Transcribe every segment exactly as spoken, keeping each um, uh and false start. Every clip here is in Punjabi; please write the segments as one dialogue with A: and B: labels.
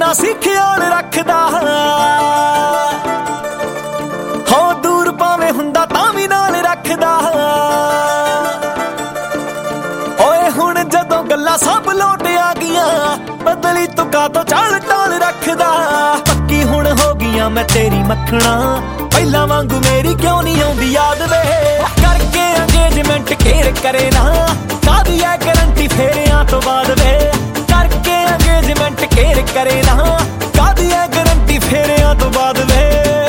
A: ਤੇਰਾ ਸੀ ਖਿਆਲ ਰੱਖਦਾ ਹੋ ਦੂਰ ਭਾਵੇਂ ਹੁੰਦਾ ਤਾਂ ਵੀ ਨਾਲ ਰੱਖਦਾ ਓਏ ਹੁਣ ਜਦੋਂ ਗੱਲਾਂ ਸਭ ਲੋਟ ਆ ਗਈਆਂ ਬਦਲੀ ਤੂੰ ਕਾਤੋਂ ਚਾਲ ਟਾਲ ਰੱਖਦਾ ਪੱਕੀ ਹੁਣ ਹੋ ਗਈਆਂ ਮੈਂ ਤੇਰੀ ਮੱਖਣਾ ਪਹਿਲਾਂ ਵਾਂਗੂ ਮੇਰੀ ਕਿਉਂ ਨਹੀਂ ਆਉਂਦੀ ਯਾਦ ਵੇ ਕਰਕੇ ਅੰਗੇਜਮੈਂਟ ਕੇਰ ਕਰੇ ਨਾ ਕਾਹਦੀ ਐ ਗਰੰਟੀ ਫੇਰਿਆਂ ਤੋਂ ਬਾਅਦ ਵੇ ਕਰਕੇ ਅੰਗੇਜਮੈਂਟ ਕੇਰ ਕਰੇ ਨਾ ਕਾਹਦੀ ਐ ਗਰੰਟੀ ਫੇਰਿਆਂ ਤੋਂ ਬਾਅਦ ਵੇ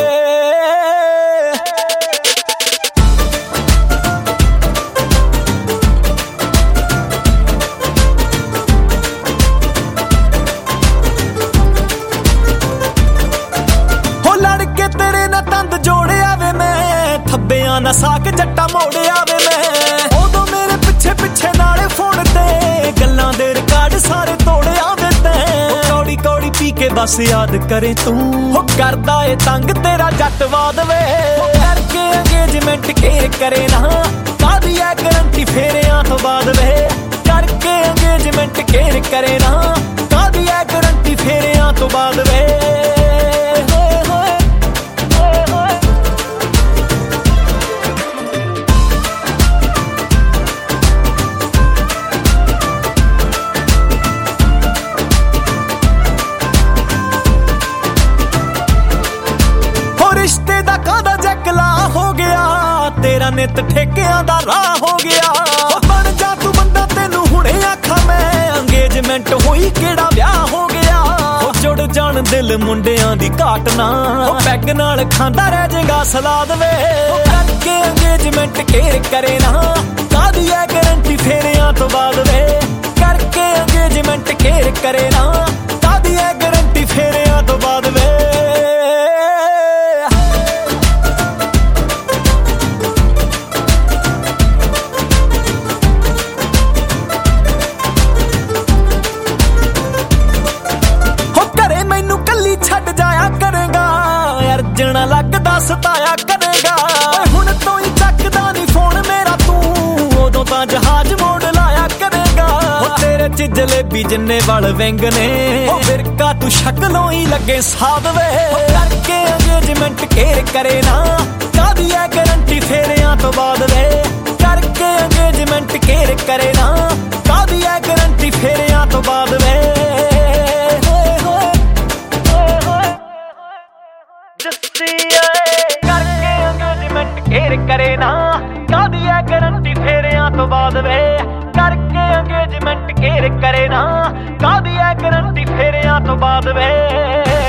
A: ਥੱਬਿਆਂ ਨਾ ਸਾਕ ਜੱਟਾ ਮੋੜਿਆ ਵੇ ਮੈਂ ਉਦੋਂ ਮੇਰੇ ਪਿੱਛੇ ਪਿੱਛੇ ਨਾਲੇ ਫੋਨ ਤੇ ਗੱਲਾਂ ਦੇ ਰਿਕਾਰਡ ਸਾਰੇ ਤੋੜਿਆ ਵੇ ਤੈਂ ਕੌੜੀ ਕੌੜੀ ਪੀ ਕੇ ਬਸ ਯਾਦ ਕਰੇ ਤੂੰ ਹੋ ਕਰਦਾ ਏ ਤੰਗ ਤੇਰਾ ਜੱਟਵਾਦ ਵੇ ਕਰਕੇ ਅੰਗੇਜਮੈਂਟ ਕੇਰ ਕਰੇ ਨਾ ਕਾਹਦੀ ਐ ਗਰੰਟੀ ਫੇਰਿਆਂ ਤੋਂ ਬਾਅਦ ਵੇ ਕਰਕੇ ਅੰਗੇਜਮੈਂਟ ਕੇਰ ਕਰੇ ਨਾ ਕਾਹਦੀ ਐ ਗਰੰਟੀ ਫੇਰਿਆਂ ਤੋਂ ਬਾਅਦ ਵੇ ਰਿਸ਼ਤੇ ਦਾ ਕਾਹਦਾ ਜਕਲਾ ਹੋ ਗਿਆ ਤੇਰਾ ਨਿਤ ਠੇਕਿਆਂ ਦਾ ਰਾਹ ਹੋ ਗਿਆ ਬਣ ਜਾ ਤੂੰ ਬੰਦਾ ਤੈਨੂੰ ਹੁਣੇ ਆਖਾਂ ਮੈਂ ਅੰਗੇਜਮੈਂਟ ਹੋਈ ਕਿਹੜਾ ਵਿਆਹ ਹੋ ਗਿਆ ਜੁੜ ਜਾਣ ਦਿਲ ਮੁੰਡਿਆਂ ਦੀ ਘਾਟ ਨਾ ਪੈਗ ਨਾਲ ਖਾਂਦਾ ਰਹਿ ਜਾਏਗਾ ਸਲਾਦ ਵੇ ਕਰਕੇ ਅੰਗੇਜਮੈਂਟ ਕੇਰ ਕਰੇ ਨਾ ਕਾਹਦੀ ਐ ਗਰੰਟੀ ਫੇਰਿਆਂ ਤੋਂ ਬਾਅਦ ਵੇ ਕਰਕੇ ਅੰਗੇਜਮੈਂਟ ਕੇਰ ਕਰੇ ਨਾ ਕਾਹਦੀ ਐ ਗਰੰਟੀ ਫੇਰਿਆਂ ਤੋਂ ਬਾਅਦ ਵੇ ਛੱਡ ਜਾਇਆ ਕਰੇਗਾ ਅਰਜਣਾ ਲੱਗਦਾ ਸਤਾਇਆ ਕਰੇਗਾ ਹੁਣ ਤੋਂ ਹੀ ਚੱਕਦਾ ਨਹੀਂ ਫੋਨ ਮੇਰਾ ਤੂੰ ਉਦੋਂ ਤਾਂ ਜਹਾਜ਼ ਮੋੜ ਲਾਇਆ ਕਰੇਗਾ ਤੇਰੇ ਚ ਜਲੇਬੀ ਜਿੰਨੇ ਵਲ ਵਿੰਗ ਨੇ ਫਿਰਕਾ ਤੂੰ ਸ਼ਕਲੋਂ ਹੀ ਲੱਗੇ ਸਾਧ ਵੇ ਕਰਕੇ ਅੰਗੇਜਮੈਂਟ ਕੇਰ ਕਰੇ ਨਾ ਕਾਹਦੀ ਐ ਗਰੰਟੀ ਫੇਰਿਆਂ ਤੋਂ ਬਾਅਦ ਵੇ ਕਰਕੇ ਅੰਗੇਜਮੈਂਟ ਕੇਰ ਕਰੇ ਨਾ ਕਾਹਦੀ ਐ ਗਰੰਟੀ ਫੇਰਿਆਂ ਤੋਂ ਬਾਅਦ ਵੇ ਕਰਕੇ ਅੰਗੇਜਮੈਂਟ ਕੇਰ ਕਰੇ ਨਾ ਕਾਹਦੀ ਐ ਗਰੰਟੀ ਫੇਰਿਆਂ ਤੋਂ ਬਾਅਦ ਵੇ ਕਰਕੇ ਅੰਗੇਜਮੈਂਟ ਕੇਰ ਕਰੇ ਨਾ ਕਾਹਦੀ ਐ ਗਰੰਟੀ ਫੇਰਿਆਂ ਤੋਂ ਬਾਅਦ ਵੇ